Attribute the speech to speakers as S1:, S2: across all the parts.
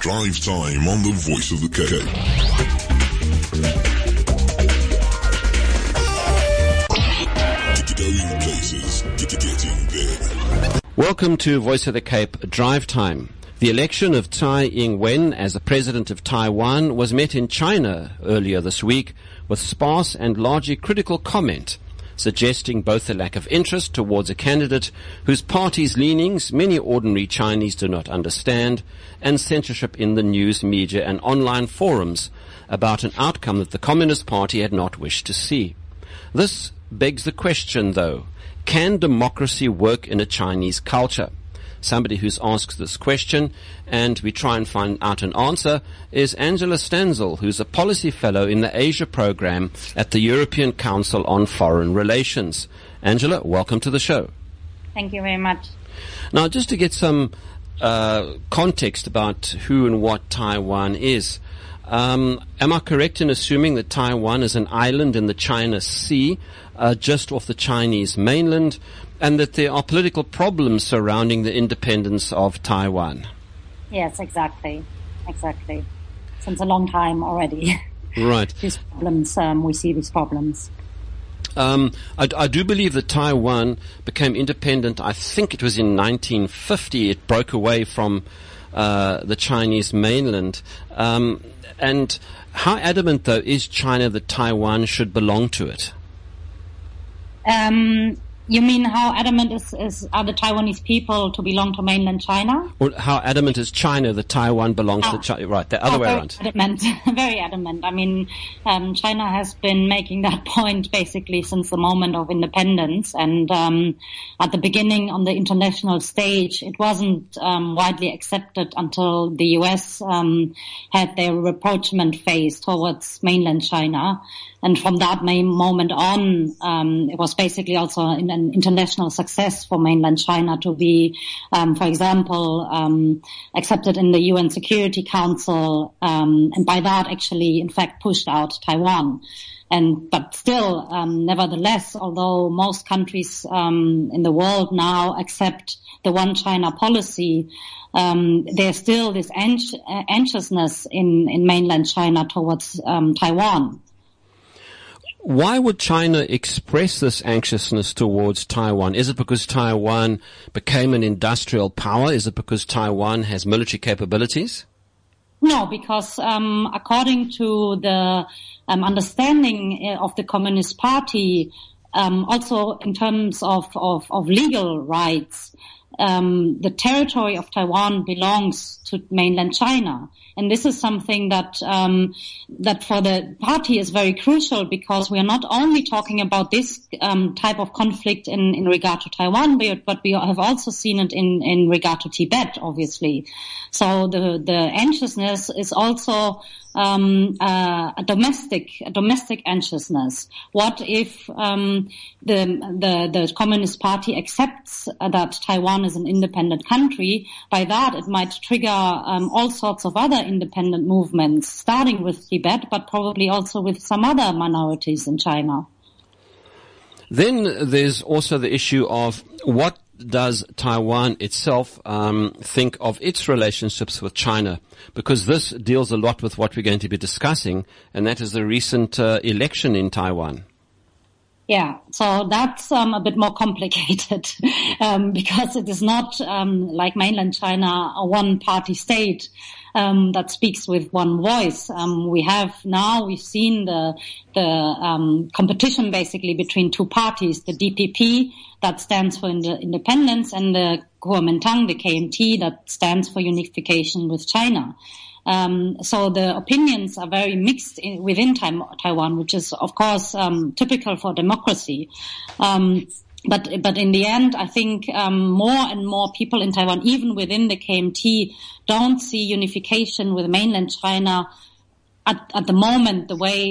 S1: Drive Time on the Voice of the Cape. Going places, getting there.
S2: Welcome to Voice of the Cape Drive Time. The election of Tsai Ing-wen as the president of Taiwan was met in China earlier this week with sparse and largely critical comment, suggesting both a lack of interest towards a candidate whose party's leanings many ordinary Chinese do not understand, and censorship in the news, media and online forums about an outcome that the Communist Party had not wished to see. This begs the question, though, can democracy work in a Chinese culture? Somebody who's asked this question, and we try and find out an answer, is Angela Stanzel, who's a policy fellow in the Asia program at the European Council on Foreign Relations. Angela, welcome to the show.
S3: Thank you very much.
S2: Now, just to get some context about who and what Taiwan is, am I correct in assuming that Taiwan is an island in the China Sea, just off the Chinese mainland, and that there are political problems surrounding the independence of Taiwan?
S3: Yes, exactly. Since a long time already.
S2: Right.
S3: These problems, we see these problems.
S2: I do believe that Taiwan became independent, I think it was in 1950. It broke away from the Chinese mainland. And how adamant, though, is China that Taiwan should belong to it?
S3: You mean how adamant are the Taiwanese people to belong to mainland China?
S2: Or how adamant is China that Taiwan belongs to China? Right, the other way around.
S3: Adamant, very adamant. I mean, China has been making that point basically since the moment of independence. And at the beginning on the international stage, it wasn't widely accepted until the US had their rapprochement phase towards mainland China. And from that moment on, it was basically also an international success for mainland China to be, for example, accepted in the UN Security Council, and by that actually, in fact, pushed out Taiwan. But still, nevertheless, although most countries in the world now accept the one China policy, there's still this anxiousness in mainland China towards Taiwan.
S2: Why would China express this anxiousness towards Taiwan? Is it because Taiwan became an industrial power? Is it because Taiwan has military capabilities?
S3: No, because according to the understanding of the Communist Party, also in terms of legal rights, the territory of Taiwan belongs to mainland China. And this is something that for the party is very crucial, because we are not only talking about this type of conflict in regard to Taiwan, but we have also seen it in regard to Tibet, obviously. So the anxiousness is also a domestic anxiousness. What if the Communist Party accepts that Taiwan is an independent country? By that, it might trigger all sorts of other independent movements, starting with Tibet, but probably also with some other minorities in China.
S2: Then there's also the issue of what does Taiwan itself think of its relationships with China? Because this deals a lot with what we're going to be discussing, and that is the recent election in Taiwan.
S3: Yeah, so that's a bit more complicated because it is not like mainland China, a one-party state that speaks with one voice. We've seen the competition basically between two parties, the DPP that stands for independence, and the Kuomintang, the KMT, that stands for unification with China. So the opinions are very mixed within Taiwan, which is of course typical for democracy. But in the end, I think more and more people in Taiwan, even within the KMT, don't see unification with mainland China at the moment.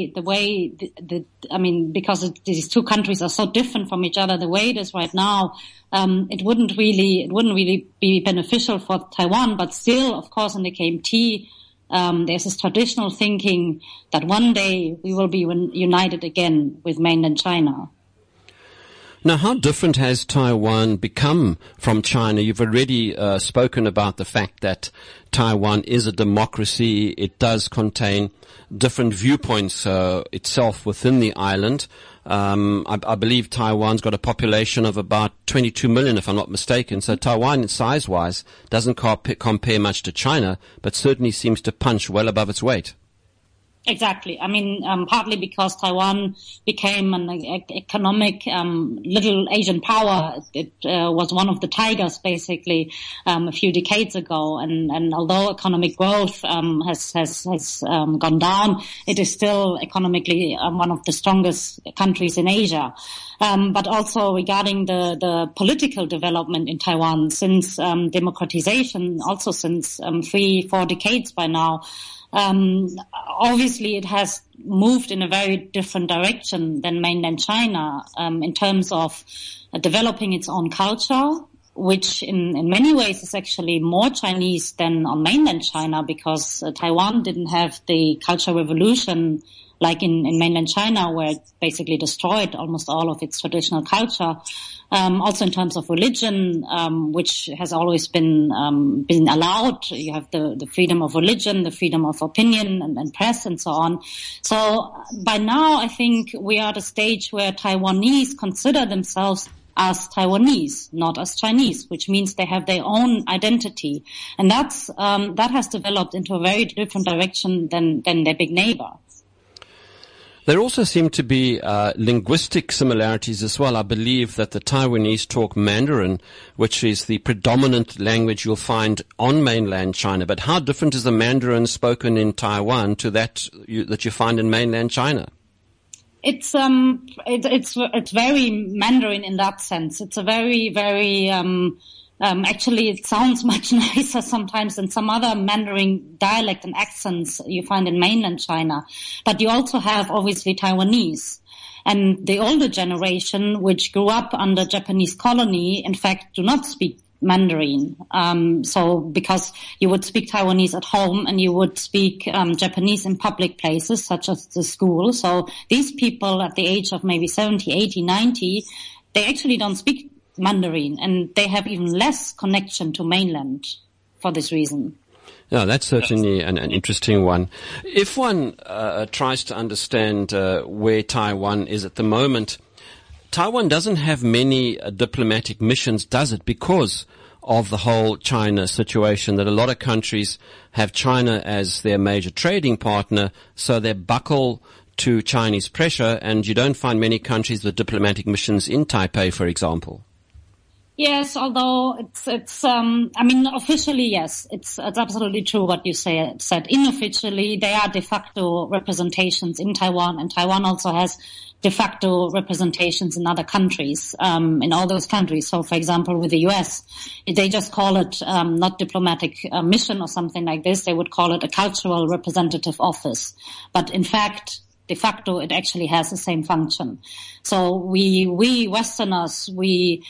S3: Because these two countries are so different from each other, the way it is right now, it wouldn't really be beneficial for Taiwan. But still, of course, in the KMT, there's this traditional thinking that one day we will be united again with mainland China.
S2: Now, how different has Taiwan become from China? You've already spoken about the fact that Taiwan is a democracy. It does contain different viewpoints itself within the island. I believe Taiwan's got a population of about 22 million, if I'm not mistaken. So Taiwan, size-wise, doesn't compare much to China, but certainly seems to punch well above its weight.
S3: Exactly. I mean, partly because Taiwan became an economic little Asian power. It was one of the tigers, basically, a few decades ago. And although economic growth has gone down, it is still economically one of the strongest countries in Asia. But also regarding the political development in Taiwan since democratization, also since 3-4 decades by now. Obviously it has moved in a very different direction than mainland China, in terms of developing its own culture, which in many ways is actually more Chinese than on mainland China, because Taiwan didn't have the Cultural Revolution like in mainland China, where it basically destroyed almost all of its traditional culture. Also in terms of religion, which has always been allowed. You have the freedom of religion, the freedom of opinion and press and so on. So by now, I think we are at a stage where Taiwanese consider themselves as Taiwanese, not as Chinese, which means they have their own identity. And that has developed into a very different direction than their big neighbor.
S2: There also seem to be linguistic similarities as well. I believe that the Taiwanese talk Mandarin, which is the predominant language you'll find on mainland China. But how different is the Mandarin spoken in Taiwan to that you find in mainland China?
S3: It's very Mandarin in that sense. It's a very, very actually, it sounds much nicer sometimes than some other Mandarin dialect and accents you find in mainland China. But you also have, obviously, Taiwanese. And the older generation, which grew up under Japanese colony, in fact, do not speak Mandarin. So because you would speak Taiwanese at home and you would speak Japanese in public places, such as the school. So these people at the age of maybe 70, 80, 90, they actually don't speak Mandarin, and they have even less connection to mainland for this reason.
S2: Yeah, that's certainly an interesting one. If one tries to understand where Taiwan is at the moment, Taiwan doesn't have many diplomatic missions, does it? Because of the whole China situation, that a lot of countries have China as their major trading partner, so they buckle to Chinese pressure, and you don't find many countries with diplomatic missions in Taipei, for example.
S3: Yes, although it's I mean, officially, yes, it's absolutely true what you said. Unofficially, they are de facto representations in Taiwan, and Taiwan also has de facto representations in other countries, in all those countries. So, for example, with the US, they just call it, not diplomatic mission or something like this. They would call it a cultural representative office. But in fact, de facto, it actually has the same function. So we Westerners, we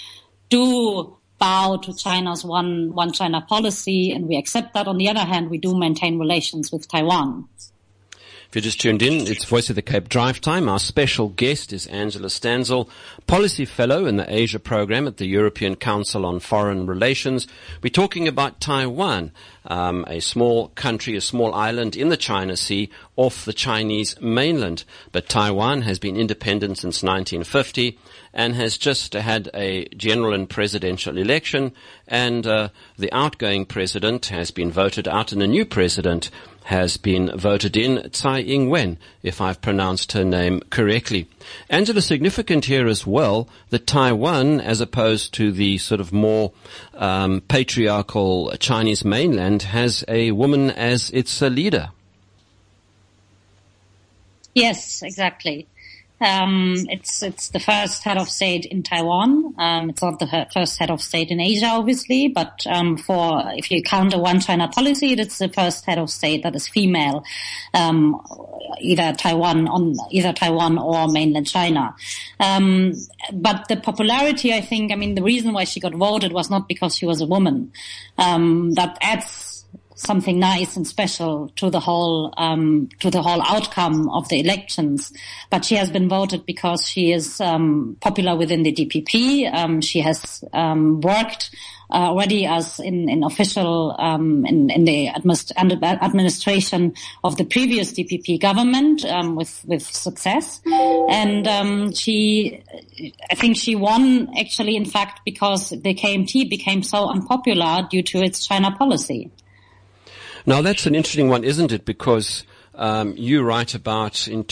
S3: do bow to China's one China policy, and we accept that. On the other hand, we do maintain relations with Taiwan.
S2: If you just tuned in, it's Voice of the Cape Drive Time. Our special guest is Angela Stanzel, Policy Fellow in the Asia Program at the European Council on Foreign Relations. We're talking about Taiwan, a small country, a small island in the China Sea off the Chinese mainland. But Taiwan has been independent since 1950 and has just had a general and presidential election, and the outgoing president has been voted out and a new president has been voted in, Tsai Ing-wen, if I've pronounced her name correctly. Angela, significant here as well that Taiwan, as opposed to the sort of more patriarchal Chinese mainland, has a woman as its leader.
S3: Yes, exactly. It's the first head of state in Taiwan. It's not the first head of state in Asia, obviously, but if you count a one China policy, it's the first head of state that is female, either Taiwan or mainland China. But the popularity, I think, the reason why she got voted was not because she was a woman. That adds something nice and special to the whole outcome of the elections. But she has been voted because she is popular within the DPP. She has worked already as in official in the administration of the previous DPP government with success, and I think she won actually, in fact, because the KMT became so unpopular due to its China policy.
S2: Now that's an interesting one, isn't it? Because you write about in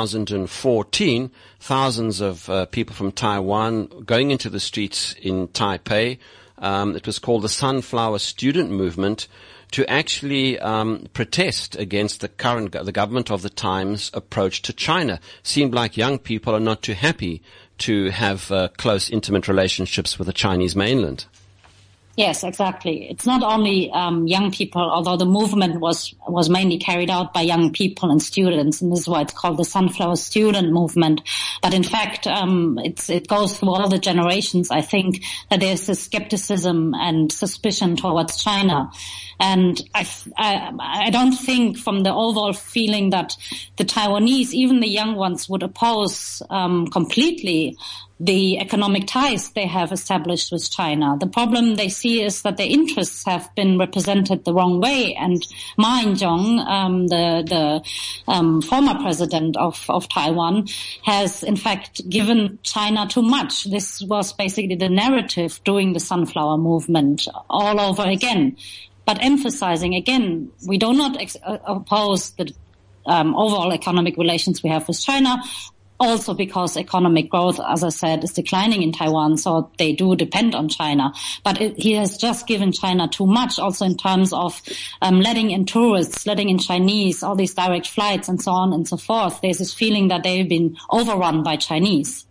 S2: 2014, thousands of people from Taiwan going into the streets in Taipei. It was called the Sunflower Student Movement to actually protest against the government of the time's approach to China. Seemed like young people are not too happy to have close, intimate relationships with the Chinese mainland.
S3: Yes, exactly. It's not only young people, although the movement was mainly carried out by young people and students, and this is why it's called the Sunflower Student Movement. But in fact, it goes through all the generations. I think that there's a skepticism and suspicion towards China. And I don't think from the overall feeling that the Taiwanese, even the young ones, would oppose completely the economic ties they have established with China. The problem they see is that their interests have been represented the wrong way. And Ma Ying-jeou, the former president of Taiwan, has in fact given China too much. This was basically the narrative during the Sunflower Movement all over again. But emphasizing again, we do not oppose the overall economic relations we have with China. Also because economic growth, as I said, is declining in Taiwan, so they do depend on China. But he has just given China too much, also in terms of letting in tourists, letting in Chinese, all these direct flights and so on and so forth. There's this feeling that they've been overrun by Chinese.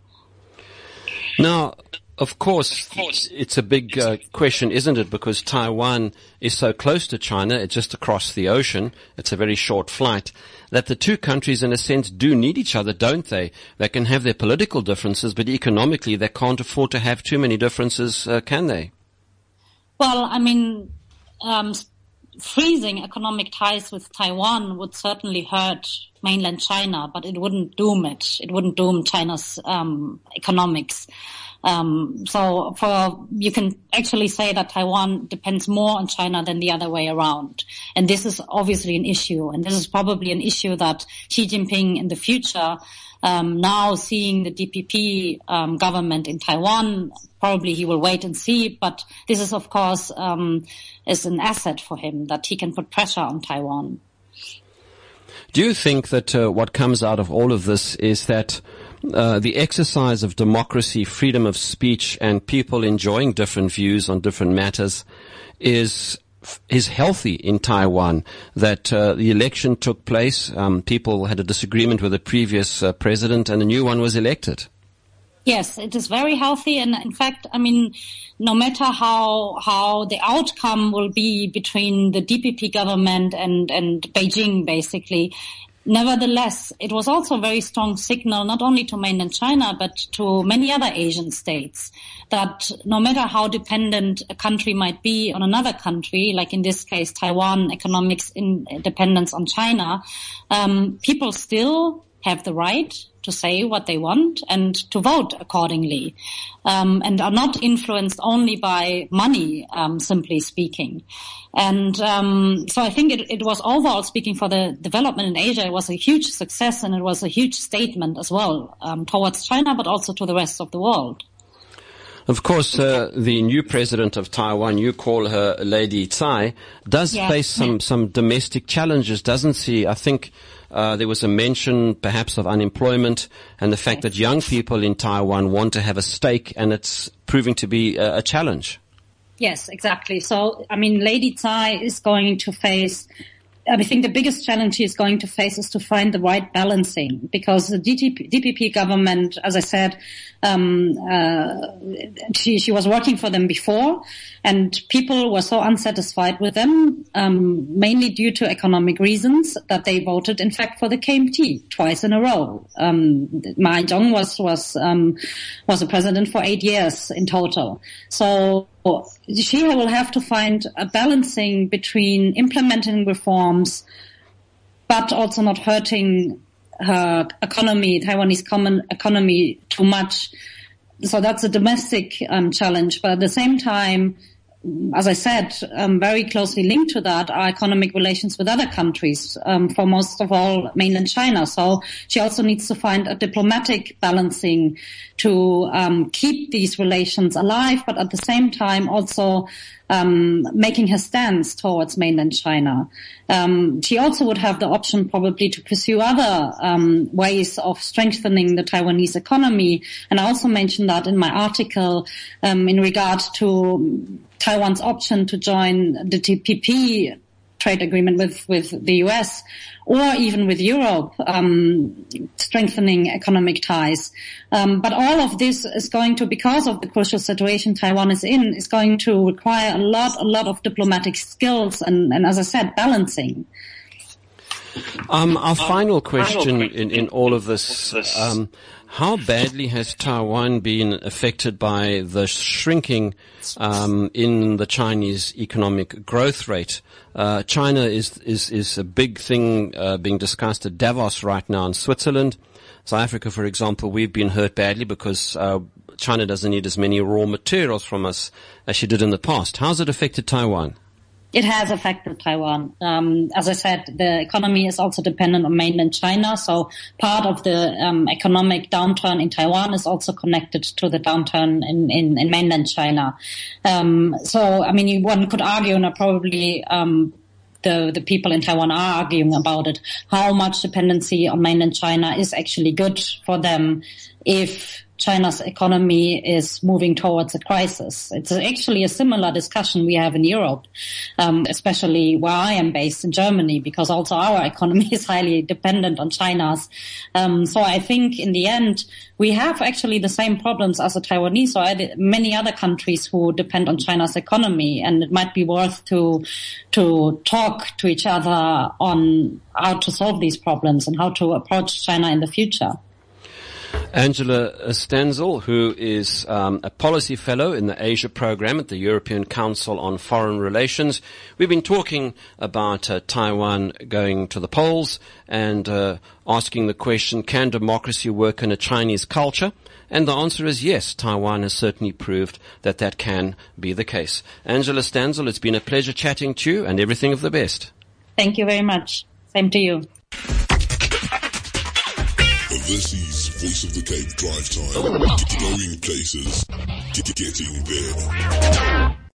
S2: Now, of course, it's a big question, isn't it? Because Taiwan is so close to China, it's just across the ocean. It's a very short flight. That the two countries, in a sense, do need each other, don't they? They can have their political differences, but economically they can't afford to have too many differences, can they?
S3: Well, I mean, freezing economic ties with Taiwan would certainly hurt mainland China, but it wouldn't doom it. It wouldn't doom China's economics. So you can actually say that Taiwan depends more on China than the other way around. And this is obviously an issue. And this is probably an issue that Xi Jinping in the future, now seeing the DPP, government in Taiwan, probably he will wait and see. But this is, of course, is an asset for him that he can put pressure on Taiwan.
S2: Do you think that what comes out of all of this is that the exercise of democracy, freedom of speech, and people enjoying different views on different matters is healthy in Taiwan? That the election took place, people had a disagreement with the previous president, and a new one was elected?
S3: Yes, it is very healthy, and in fact, I mean, no matter how the outcome will be between the DPP government and Beijing, basically, nevertheless, it was also a very strong signal, not only to mainland China, but to many other Asian states, that no matter how dependent a country might be on another country, like in this case, Taiwan, economic independence on China, people still have the right to say what they want and to vote accordingly, and are not influenced only by money, simply speaking. And so I think it was overall speaking for the development in Asia, it was a huge success, and it was a huge statement as well, towards China, but also to the rest of the world.
S2: Of course, the new president of Taiwan, you call her Lady Tsai, does face some domestic challenges, doesn't she? I think there was a mention perhaps of unemployment and the fact that young people in Taiwan want to have a stake, and it's proving to be a challenge.
S3: Yes, exactly. So, I mean, Lady Tsai is going to face, I think the biggest challenge she is going to face is to find the right balancing, because the DPP government, as I said, she was working for them before, and people were so unsatisfied with them, mainly due to economic reasons, that they voted, in fact, for the KMT twice in a row. Ma Ying-jeou was a president for 8 years in total. So she will have to find a balancing between implementing reforms, but also not hurting her economy, Taiwanese common economy, too much. So that's a domestic challenge. But at the same time, as I said, very closely linked to that are economic relations with other countries, for most of all mainland China. So she also needs to find a diplomatic balancing to keep these relations alive, but at the same time also making her stance towards mainland China. She also would have the option probably to pursue other ways of strengthening the Taiwanese economy. And I also mentioned that in my article in regard to Taiwan's option to join the TPP trade agreement with the US or even with Europe, strengthening economic ties. But all of this is going to, because of the crucial situation Taiwan is in, is going to require a lot of diplomatic skills and as I said, balancing.
S2: Our final question in all of this, how badly has Taiwan been affected by the shrinking in the Chinese economic growth rate? China is a big thing being discussed at Davos right now in Switzerland. South Africa, for example, we've been hurt badly because China doesn't need as many raw materials from us as she did in the past. How's it affected Taiwan?
S3: It has affected Taiwan. As I said, the economy is also dependent on mainland China, so part of the economic downturn in Taiwan is also connected to the downturn in mainland China. So, I mean, one could argue, and probably the people in Taiwan are arguing about it, how much dependency on mainland China is actually good for them if China's economy is moving towards a crisis. It's actually a similar discussion we have in Europe, especially where I am based in Germany, because also our economy is highly dependent on China's. So I think in the end, we have actually the same problems as the Taiwanese or many other countries who depend on China's economy, and it might be worth to talk to each other on how to solve these problems and how to approach China in the future.
S2: Angela Stanzel, who is a policy fellow in the Asia program at the European Council on Foreign Relations. We've been talking about Taiwan going to the polls and asking the question, can democracy work in a Chinese culture? And the answer is yes. Taiwan has certainly proved that that can be the case. Angela Stanzel, it's been a pleasure chatting to you and everything of the best. Thank you very much. Same to you.
S1: This is Voice of the Cape Drive Time. Going places, getting there.